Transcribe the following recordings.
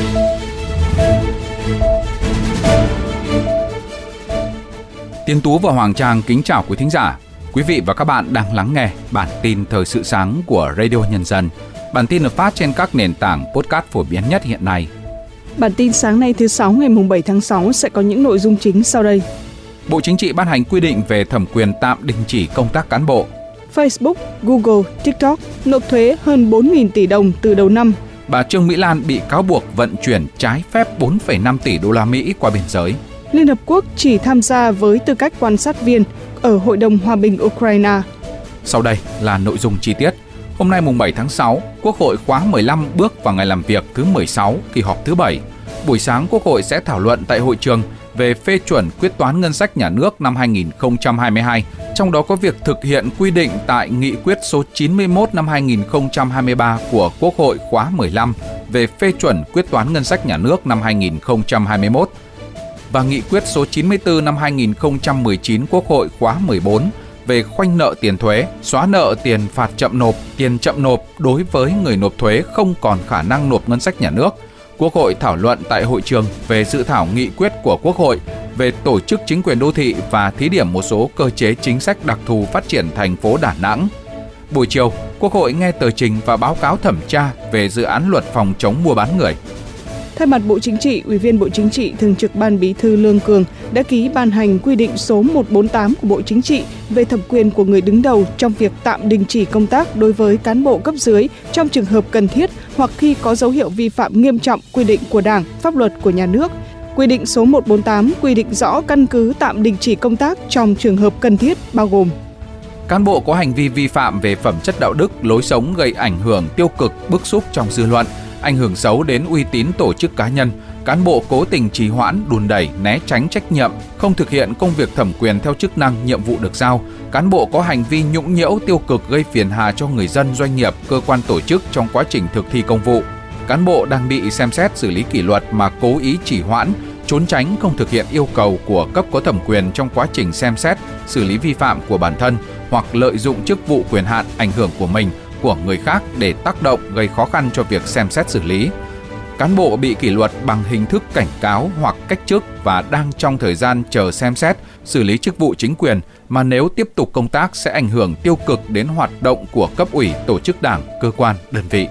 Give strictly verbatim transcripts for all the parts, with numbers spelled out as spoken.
Tiến Tú và Hoàng Trang kính chào quý thính giả. Quý vị và các bạn đang lắng nghe bản tin thời sự sáng của Radio Nhân dân. Bản tin được phát trên các nền tảng podcast phổ biến nhất hiện nay. Bản tin sáng nay thứ sáu ngày bảy tháng sáu sẽ có những nội dung chính sau đây. Bộ Chính trị ban hành quy định về thẩm quyền tạm đình chỉ công tác cán bộ. Facebook, Google, TikTok nộp thuế hơn bốn nghìn tỷ đồng từ đầu năm. Bà Trương Mỹ Lan bị cáo buộc vận chuyển trái phép bốn phẩy năm tỷ đô la Mỹ qua biên giới. Liên Hợp Quốc chỉ tham gia với tư cách quan sát viên ở Hội đồng Hòa bình Ukraine. Sau đây là nội dung chi tiết. Hôm nay mùng bảy tháng sáu, Quốc hội khóa mười lăm bước vào ngày làm việc thứ mười sáu, kỳ họp thứ bảy. Buổi sáng, Quốc hội sẽ thảo luận tại hội trường về phê chuẩn quyết toán ngân sách nhà nước năm hai nghìn không trăm hai mươi hai, trong đó có việc thực hiện quy định tại Nghị quyết số chín mươi mốt năm hai nghìn không trăm hai mươi ba của Quốc hội khóa mười lăm về phê chuẩn quyết toán ngân sách nhà nước năm hai nghìn không trăm hai mươi mốt và Nghị quyết số chín mươi tư năm hai nghìn không trăm mười chín Quốc hội khóa mười bốn về khoanh nợ tiền thuế, xóa nợ tiền phạt chậm nộp, tiền chậm nộp đối với người nộp thuế không còn khả năng nộp ngân sách nhà nước. Quốc hội thảo luận tại hội trường về dự thảo nghị quyết của Quốc hội về tổ chức chính quyền đô thị và thí điểm một số cơ chế chính sách đặc thù phát triển thành phố Đà Nẵng. Buổi chiều, Quốc hội nghe tờ trình và báo cáo thẩm tra về dự án luật phòng chống mua bán người. Thay mặt Bộ Chính trị, Ủy viên Bộ Chính trị, Thường trực Ban Bí thư Lương Cường đã ký ban hành quy định số một trăm bốn mươi tám của Bộ Chính trị về thẩm quyền của người đứng đầu trong việc tạm đình chỉ công tác đối với cán bộ cấp dưới trong trường hợp cần thiết hoặc khi có dấu hiệu vi phạm nghiêm trọng quy định của Đảng, pháp luật của nhà nước. Quy định số một trăm bốn mươi tám quy định rõ căn cứ tạm đình chỉ công tác trong trường hợp cần thiết bao gồm: cán bộ có hành vi vi phạm về phẩm chất đạo đức, lối sống gây ảnh hưởng tiêu cực, bức xúc trong dư luận, ảnh hưởng xấu đến uy tín tổ chức cá nhân, cán bộ cố tình trì hoãn, đùn đẩy, né tránh trách nhiệm, không thực hiện công việc thẩm quyền theo chức năng, nhiệm vụ được giao, cán bộ có hành vi nhũng nhiễu tiêu cực gây phiền hà cho người dân, doanh nghiệp, cơ quan tổ chức trong quá trình thực thi công vụ, cán bộ đang bị xem xét xử lý kỷ luật mà cố ý trì hoãn, trốn tránh không thực hiện yêu cầu của cấp có thẩm quyền trong quá trình xem xét, xử lý vi phạm của bản thân hoặc lợi dụng chức vụ quyền hạn, ảnh hưởng của mình, của người khác để tác động gây khó khăn cho việc xem xét xử lý. Cán bộ bị kỷ luật bằng hình thức cảnh cáo hoặc cách chức và đang trong thời gian chờ xem xét, xử lý chức vụ chính quyền mà nếu tiếp tục công tác sẽ ảnh hưởng tiêu cực đến hoạt động của cấp ủy, tổ chức đảng, cơ quan, đơn vị.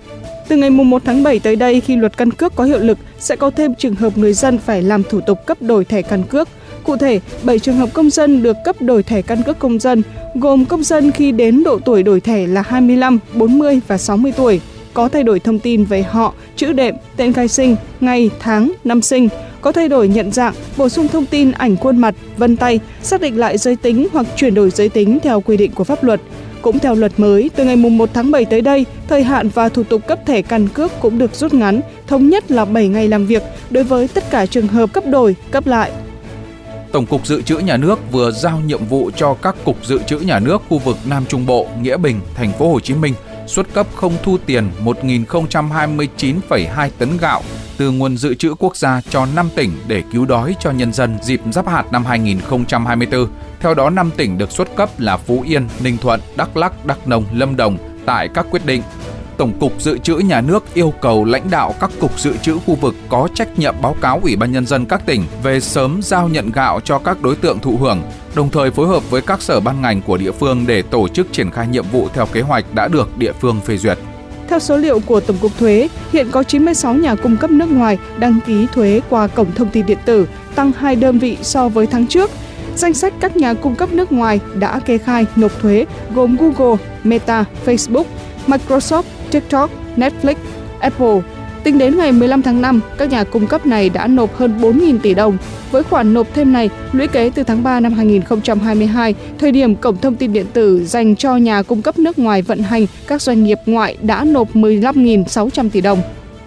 Từ ngày mùng một tháng bảy tới đây, khi luật căn cước có hiệu lực, sẽ có thêm trường hợp người dân phải làm thủ tục cấp đổi thẻ căn cước. Cụ thể, bảy trường hợp công dân được cấp đổi thẻ căn cước công dân, gồm công dân khi đến độ tuổi đổi thẻ là hai mươi lăm, bốn mươi và sáu mươi tuổi, có thay đổi thông tin về họ, chữ đệm, tên khai sinh, ngày, tháng, năm sinh, có thay đổi nhận dạng, bổ sung thông tin ảnh khuôn mặt, vân tay, xác định lại giới tính hoặc chuyển đổi giới tính theo quy định của pháp luật. Cũng theo luật mới, từ ngày mùng một tháng bảy tới đây, thời hạn và thủ tục cấp thẻ căn cước cũng được rút ngắn, thống nhất là bảy ngày làm việc đối với tất cả trường hợp cấp đổi, cấp lại. Tổng cục Dự trữ Nhà nước vừa giao nhiệm vụ cho các cục dự trữ nhà nước khu vực Nam Trung Bộ, Nghĩa Bình, Thành phố Hồ Chí Minh xuất cấp không thu tiền một nghìn không trăm hai mươi chín phẩy hai tấn gạo từ nguồn dự trữ quốc gia cho năm tỉnh để cứu đói cho nhân dân dịp Giáp Hạt năm hai nghìn không trăm hai mươi tư. Theo đó, năm tỉnh được xuất cấp là Phú Yên, Ninh Thuận, Đắk Lắk, Đắk Nông, Lâm Đồng tại các quyết định. Tổng cục Dự trữ Nhà nước yêu cầu lãnh đạo các cục dự trữ khu vực có trách nhiệm báo cáo Ủy ban Nhân dân các tỉnh về sớm giao nhận gạo cho các đối tượng thụ hưởng, đồng thời phối hợp với các sở ban ngành của địa phương để tổ chức triển khai nhiệm vụ theo kế hoạch đã được địa phương phê duyệt. Theo số liệu của Tổng cục Thuế, hiện có chín mươi sáu nhà cung cấp nước ngoài đăng ký thuế qua cổng thông tin điện tử, tăng hai đơn vị so với tháng trước. Danh sách các nhà cung cấp nước ngoài đã kê khai nộp thuế gồm Google, Meta, Facebook, Microsoft, TikTok, Netflix, Apple. Tính đến ngày mười lăm tháng năm, các nhà cung cấp này đã nộp hơn bốn nghìn tỷ đồng. Với khoản nộp thêm này, lũy kế từ tháng ba năm hai nghìn không trăm hai mươi hai, thời điểm cổng thông tin điện tử dành cho nhà cung cấp nước ngoài vận hành, các doanh nghiệp ngoại đã nộp mười lăm nghìn sáu trăm tỷ đồng.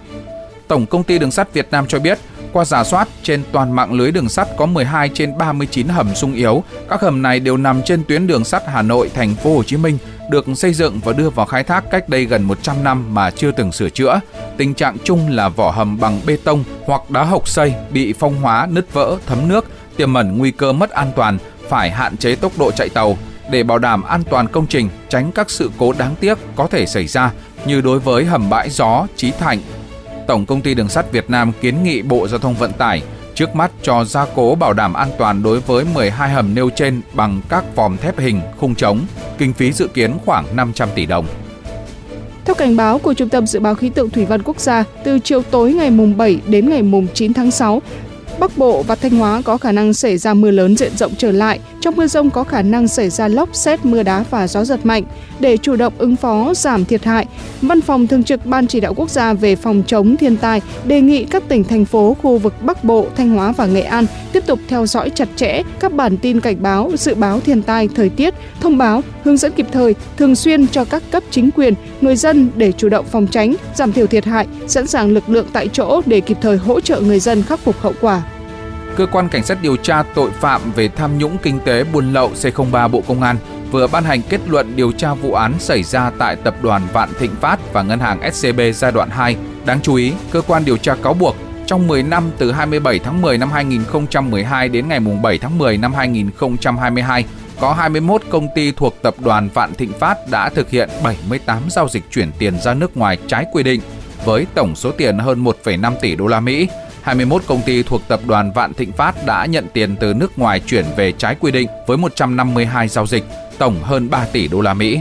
Tổng Công ty Đường sắt Việt Nam cho biết, qua rà soát, trên toàn mạng lưới đường sắt có mười hai trên ba mươi chín hầm sung yếu. Các hầm này đều nằm trên tuyến đường sắt Hà Nội, Thành phố Hồ Chí Minh, được xây dựng và đưa vào khai thác cách đây gần một trăm năm mà chưa từng sửa chữa. Tình trạng chung là vỏ hầm bằng bê tông hoặc đá hộc xây bị phong hóa, nứt vỡ, thấm nước, tiềm ẩn nguy cơ mất an toàn, phải hạn chế tốc độ chạy tàu để bảo đảm an toàn công trình, tránh các sự cố đáng tiếc có thể xảy ra như đối với hầm bãi gió Chí Thạnh. Tổng Công ty Đường sắt Việt Nam kiến nghị Bộ Giao thông Vận tải trước mắt cho gia cố bảo đảm an toàn đối với mười hai hầm nêu trên bằng các vòm thép hình, khung trống, kinh phí dự kiến khoảng năm trăm tỷ đồng. Theo cảnh báo của Trung tâm Dự báo Khí tượng Thủy văn Quốc gia, từ chiều tối ngày bảy đến ngày chín tháng sáu, Bắc Bộ và Thanh Hóa có khả năng xảy ra mưa lớn diện rộng trở lại. Trong mưa dông có khả năng xảy ra lốc, sét, mưa đá và gió giật mạnh. Để chủ động ứng phó, giảm thiệt hại, Văn phòng Thường trực Ban Chỉ đạo Quốc gia về phòng chống thiên tai đề nghị các tỉnh, thành phố, khu vực Bắc Bộ, Thanh Hóa và Nghệ An tiếp tục theo dõi chặt chẽ các bản tin cảnh báo, dự báo thiên tai, thời tiết, thông báo, hướng dẫn kịp thời, thường xuyên cho các cấp chính quyền, người dân để chủ động phòng tránh, giảm thiểu thiệt hại, sẵn sàng lực lượng tại chỗ để kịp thời hỗ trợ người dân khắc phục hậu quả. Cơ quan Cảnh sát điều tra tội phạm về tham nhũng kinh tế buôn lậu C không ba Bộ Công an vừa ban hành kết luận điều tra vụ án xảy ra tại Tập đoàn Vạn Thịnh Phát và Ngân hàng ét xê bê giai đoạn hai. Đáng chú ý, cơ quan điều tra cáo buộc trong mười năm từ hai mươi bảy tháng mười năm hai nghìn không trăm mười hai đến ngày bảy tháng mười năm hai nghìn không trăm hai mươi hai, có hai mươi mốt công ty thuộc Tập đoàn Vạn Thịnh Phát đã thực hiện bảy mươi tám giao dịch chuyển tiền ra nước ngoài trái quy định với tổng số tiền hơn một phẩy năm tỷ đô la Mỹ. hai mươi mốt công ty thuộc Tập đoàn Vạn Thịnh Phát đã nhận tiền từ nước ngoài chuyển về trái quy định với một trăm năm mươi hai giao dịch, tổng hơn ba tỷ đô la Mỹ.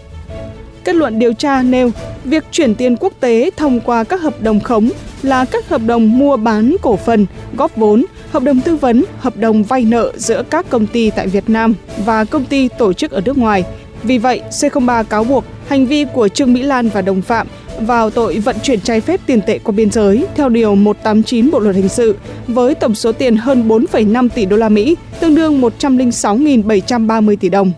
Kết luận điều tra nêu, việc chuyển tiền quốc tế thông qua các hợp đồng khống là các hợp đồng mua bán cổ phần, góp vốn, hợp đồng tư vấn, hợp đồng vay nợ giữa các công ty tại Việt Nam và công ty tổ chức ở nước ngoài. Vì vậy, C không ba cáo buộc hành vi của Trương Mỹ Lan và đồng phạm vào tội vận chuyển trái phép tiền tệ qua biên giới theo điều một trăm tám mươi chín Bộ luật hình sự với tổng số tiền hơn bốn phẩy năm tỷ đô la Mỹ, tương đương một trăm lẻ sáu nghìn bảy trăm ba mươi tỷ đồng.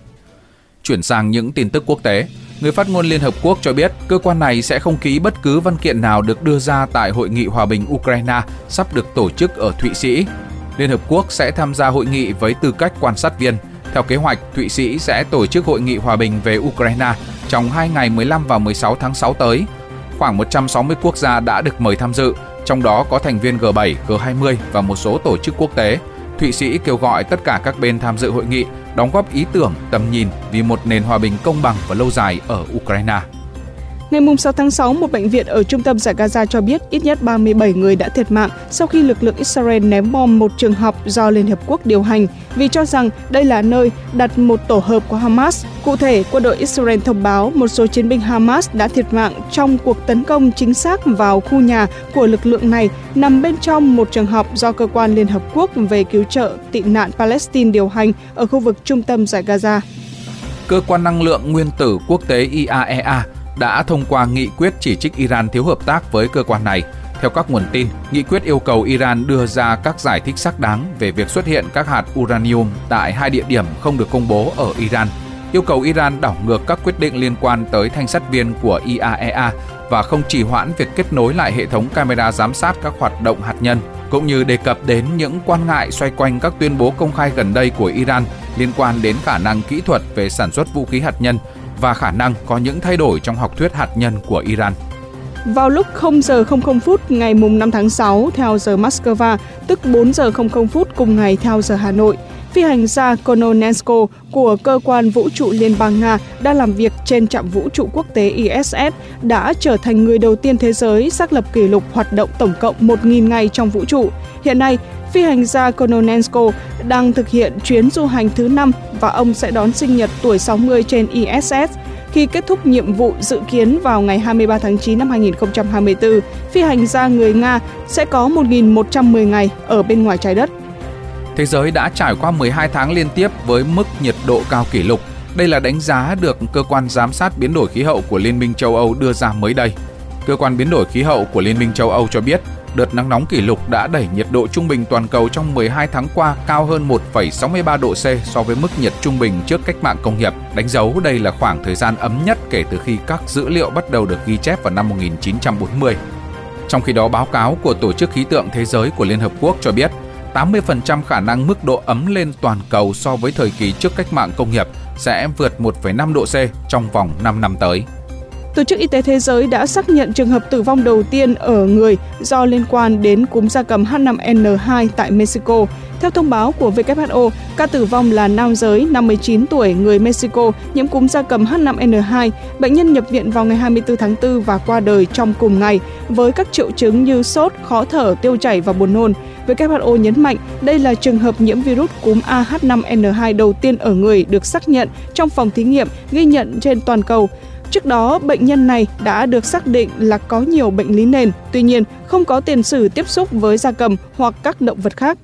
Chuyển sang những tin tức quốc tế, người phát ngôn Liên Hợp Quốc cho biết cơ quan này sẽ không ký bất cứ văn kiện nào được đưa ra tại Hội nghị Hòa bình Ukraine sắp được tổ chức ở Thụy Sĩ. Liên Hợp Quốc sẽ tham gia hội nghị với tư cách quan sát viên. Theo kế hoạch, Thụy Sĩ sẽ tổ chức Hội nghị Hòa bình về Ukraine trong hai ngày mười lăm và mười sáu tháng sáu tới. Khoảng một trăm sáu mươi quốc gia đã được mời tham dự, trong đó có thành viên G bảy, G hai mươi và một số tổ chức quốc tế. Thụy Sĩ kêu gọi tất cả các bên tham dự hội nghị đóng góp ý tưởng, tầm nhìn vì một nền hòa bình công bằng và lâu dài ở Ukraine. Ngày sáu tháng sáu, một bệnh viện ở trung tâm giải Gaza cho biết ít nhất ba mươi bảy người đã thiệt mạng sau khi lực lượng Israel ném bom một trường học do Liên Hợp Quốc điều hành vì cho rằng đây là nơi đặt một tổ hợp của Hamas. Cụ thể, quân đội Israel thông báo một số chiến binh Hamas đã thiệt mạng trong cuộc tấn công chính xác vào khu nhà của lực lượng này nằm bên trong một trường học do Cơ quan Liên Hợp Quốc về cứu trợ tị nạn Palestine điều hành ở khu vực trung tâm giải Gaza. Cơ quan năng lượng nguyên tử quốc tế I A E A đã thông qua nghị quyết chỉ trích Iran thiếu hợp tác với cơ quan này. Theo các nguồn tin, nghị quyết yêu cầu Iran đưa ra các giải thích xác đáng về việc xuất hiện các hạt uranium tại hai địa điểm không được công bố ở Iran, yêu cầu Iran đảo ngược các quyết định liên quan tới thanh sát viên của I A E A và không trì hoãn việc kết nối lại hệ thống camera giám sát các hoạt động hạt nhân, cũng như đề cập đến những quan ngại xoay quanh các tuyên bố công khai gần đây của Iran liên quan đến khả năng kỹ thuật về sản xuất vũ khí hạt nhân và khả năng có những thay đổi trong học thuyết hạt nhân của Iran. Vào lúc không giờ không không phút ngày năm tháng sáu theo giờ Moscow, tức bốn giờ không không phút cùng ngày theo giờ Hà Nội, phi hành gia Kononenko của Cơ quan Vũ trụ Liên bang Nga đang làm việc trên trạm vũ trụ quốc tế I S S đã trở thành người đầu tiên thế giới xác lập kỷ lục hoạt động tổng cộng một nghìn ngày trong vũ trụ. Hiện nay, phi hành gia Kononenko đang thực hiện chuyến du hành thứ năm và ông sẽ đón sinh nhật tuổi sáu mươi trên I S S. Khi kết thúc nhiệm vụ dự kiến vào ngày hai mươi ba tháng chín năm hai nghìn không trăm hai mươi tư, phi hành gia người Nga sẽ có một nghìn một trăm mười ngày ở bên ngoài trái đất. Thế giới đã trải qua mười hai tháng liên tiếp với mức nhiệt độ cao kỷ lục. Đây là đánh giá được Cơ quan Giám sát Biến đổi Khí hậu của Liên minh châu Âu đưa ra mới đây. Cơ quan Biến đổi Khí hậu của Liên minh châu Âu cho biết, đợt nắng nóng kỷ lục đã đẩy nhiệt độ trung bình toàn cầu trong mười hai tháng qua cao hơn một phẩy sáu mươi ba độ C so với mức nhiệt trung bình trước cách mạng công nghiệp, đánh dấu đây là khoảng thời gian ấm nhất kể từ khi các dữ liệu bắt đầu được ghi chép vào năm một nghìn chín trăm bốn mươi. Trong khi đó, báo cáo của Tổ chức Khí tượng Thế giới của Liên Hợp Quốc cho biết, tám mươi phần trăm khả năng mức độ ấm lên toàn cầu so với thời kỳ trước cách mạng công nghiệp sẽ vượt một phẩy năm độ C trong vòng năm năm tới. Tổ chức Y tế Thế giới đã xác nhận trường hợp tử vong đầu tiên ở người do liên quan đến cúm gia cầm H năm N hai tại Mexico. Theo thông báo của W H O, ca tử vong là nam giới năm mươi chín tuổi người Mexico nhiễm cúm gia cầm H năm N hai. Bệnh nhân nhập viện vào ngày hai mươi tư tháng tư và qua đời trong cùng ngày với các triệu chứng như sốt, khó thở, tiêu chảy và buồn nôn. W H O nhấn mạnh đây là trường hợp nhiễm virus cúm A H năm N hai đầu tiên ở người được xác nhận trong phòng thí nghiệm ghi nhận trên toàn cầu. Trước đó, bệnh nhân này đã được xác định là có nhiều bệnh lý nền, tuy nhiên không có tiền sử tiếp xúc với gia cầm hoặc các động vật khác.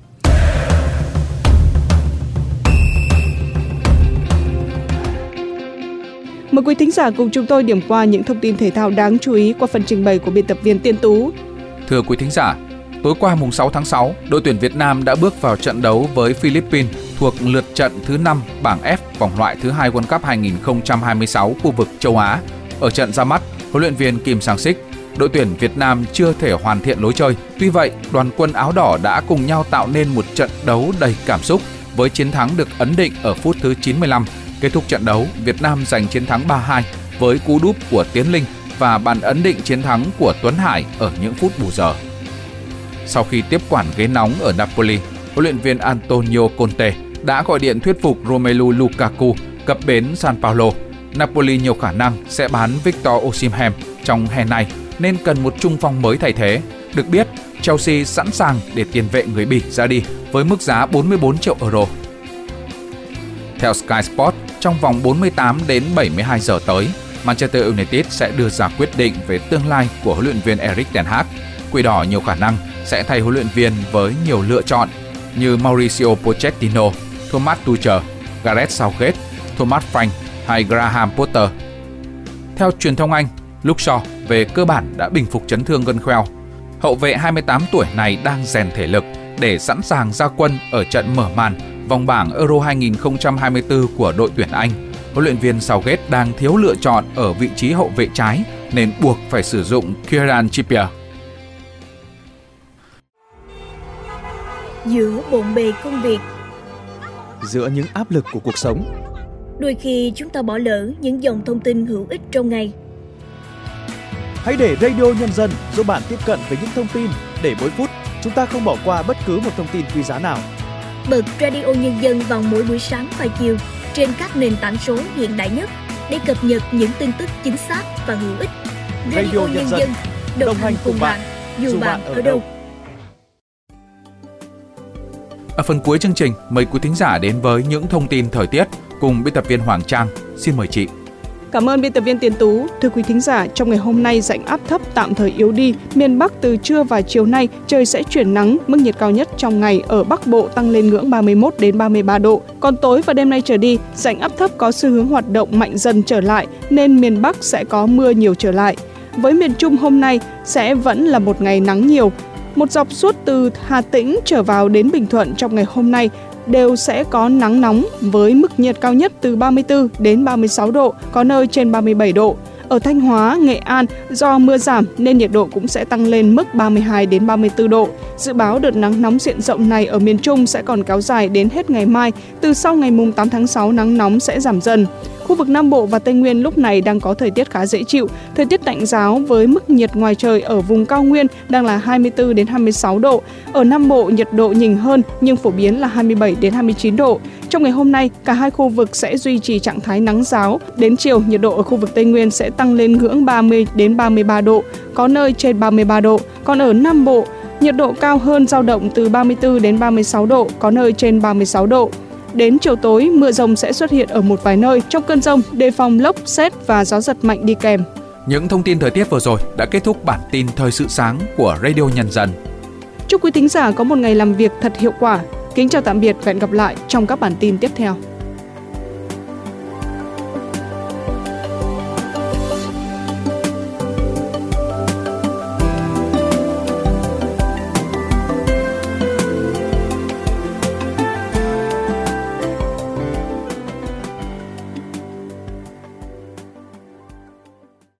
Mời quý thính giả cùng chúng tôi điểm qua những thông tin thể thao đáng chú ý qua phần trình bày của biên tập viên Tiên Tú. Thưa quý thính giả, tối qua mùng sáu tháng sáu, đội tuyển Việt Nam đã bước vào trận đấu với Philippines thuộc lượt trận thứ năm bảng F vòng loại thứ hai World Cup hai không hai sáu khu vực châu Á. Ở trận ra mắt, huấn luyện viên Kim Sang-sik, đội tuyển Việt Nam chưa thể hoàn thiện lối chơi. Tuy vậy, đoàn quân áo đỏ đã cùng nhau tạo nên một trận đấu đầy cảm xúc với chiến thắng được ấn định ở phút thứ chín mươi lăm. Kết thúc trận đấu, Việt Nam giành chiến thắng ba hai với cú đúp của Tiến Linh và bàn ấn định chiến thắng của Tuấn Hải ở những phút bù giờ. Sau khi tiếp quản ghế nóng ở Napoli, huấn luyện viên Antonio Conte đã gọi điện thuyết phục Romelu Lukaku cập bến San Paulo. Napoli nhiều khả năng sẽ bán Victor Osimhen trong hè này nên cần một trung phong mới thay thế. Được biết, Chelsea sẵn sàng để tiền vệ người Bỉ ra đi với mức giá bốn mươi bốn triệu euro. Theo Sky Sports, trong vòng bốn mươi tám đến bảy mươi hai giờ tới, Manchester United sẽ đưa ra quyết định về tương lai của huấn luyện viên Erik ten Hag. Quỷ đỏ nhiều khả năng sẽ thay huấn luyện viên với nhiều lựa chọn như Mauricio Pochettino, Thomas Tuchel, Gareth Southgate, Thomas Frank hay Graham Potter. Theo truyền thông Anh, Luke Shaw về cơ bản đã bình phục chấn thương gân khoeo. Hậu vệ hai mươi tám tuổi này đang rèn thể lực để sẵn sàng ra quân ở trận mở màn vòng bảng Euro hai không hai tư của đội tuyển Anh. Huấn luyện viên Southgate đang thiếu lựa chọn ở vị trí hậu vệ trái nên buộc phải sử dụng Kieran Trippier. Giữa bộn bề công việc, giữa những áp lực của cuộc sống, đôi khi chúng ta bỏ lỡ những dòng thông tin hữu ích trong ngày. Hãy để Radio Nhân dân giúp bạn tiếp cận với những thông tin để mỗi phút chúng ta không bỏ qua bất cứ một thông tin quý giá nào. Bật Radio Nhân dân vào mỗi buổi sáng và chiều trên các nền tảng số hiện đại nhất để cập nhật những tin tức chính xác và hữu ích. Radio, Radio Nhân dân, đồng, đồng hành cùng bạn, dù, dù bạn ở đâu. Ở phần cuối chương trình, mời quý thính giả đến với những thông tin thời tiết cùng biên tập viên Hoàng Trang. Xin mời chị. Cảm ơn biên tập viên Tiến Tú. Thưa quý thính giả, trong ngày hôm nay rãnh áp thấp tạm thời yếu đi, miền Bắc từ trưa và chiều nay trời sẽ chuyển nắng, mức nhiệt cao nhất trong ngày ở Bắc Bộ tăng lên ngưỡng ba mươi mốt đến ba mươi ba độ. Còn tối và đêm nay trở đi, rãnh áp thấp có xu hướng hoạt động mạnh dần trở lại nên miền Bắc sẽ có mưa nhiều trở lại. Với miền Trung hôm nay sẽ vẫn là một ngày nắng nhiều. Một dọc suốt từ Hà Tĩnh trở vào đến Bình Thuận trong ngày hôm nay đều sẽ có nắng nóng với mức nhiệt cao nhất từ ba mươi tư đến ba mươi sáu độ, có nơi trên ba mươi bảy độ. Ở Thanh Hóa, Nghệ An do mưa giảm nên nhiệt độ cũng sẽ tăng lên mức ba mươi hai đến ba mươi tư độ. Dự báo đợt nắng nóng diện rộng này ở miền Trung sẽ còn kéo dài đến hết ngày mai, từ sau ngày tám tháng sáu nắng nóng sẽ giảm dần. Khu vực Nam Bộ và Tây Nguyên lúc này đang có thời tiết khá dễ chịu, thời tiết tạnh ráo với mức nhiệt ngoài trời ở vùng cao nguyên đang là hai mươi tư đến hai mươi sáu độ. Ở Nam Bộ nhiệt độ nhỉnh hơn nhưng phổ biến là hai mươi bảy đến hai mươi chín độ. Trong ngày hôm nay, cả hai khu vực sẽ duy trì trạng thái nắng ráo. Đến chiều, nhiệt độ ở khu vực Tây Nguyên sẽ tăng lên ngưỡng ba mươi đến ba mươi ba độ, có nơi trên ba mươi ba độ. Còn ở Nam Bộ, nhiệt độ cao hơn dao động từ ba mươi tư đến ba mươi sáu độ, có nơi trên ba mươi sáu độ. Đến chiều tối, mưa rông sẽ xuất hiện ở một vài nơi. Trong cơn rông, đề phòng lốc, sét và gió giật mạnh đi kèm. Những thông tin thời tiết vừa rồi đã kết thúc bản tin Thời sự sáng của Radio Nhân dân. Chúc quý thính giả có một ngày làm việc thật hiệu quả. Kính chào tạm biệt và hẹn gặp lại trong các bản tin tiếp theo.